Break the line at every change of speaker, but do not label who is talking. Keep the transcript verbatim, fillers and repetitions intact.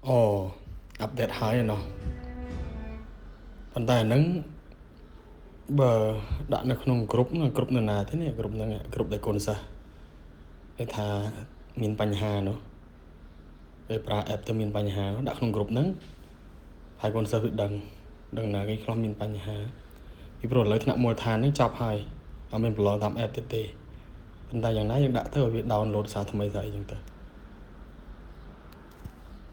អូអាប់ដេតហើយណោះប៉ុន្តែអាហ្នឹងបើដាក់នៅក្នុងក្រុមក្រុមនរណាទេនេះក្រុមហ្នឹងក្រុមដែលកូនសិស្សគេថាមានបញ្ហានោះពេលប្រើ app ទៅមានបញ្ហាដាក់ក្នុងក្រុមហ្នឹងហើយកូនសិស្សវាដឹងដឹងណាគេខ្លះមានបញ្ហាពីព្រោះឥឡូវថ្នាក់មូលដ្ឋានហ្នឹងចប់ហើយអត់មានប្រឡងតាម app ទៀតទេប៉ុន្តែយ៉ាងណាយើងដាក់ទៅឲ្យវា download សារថ្មីស្អីចឹងទៅ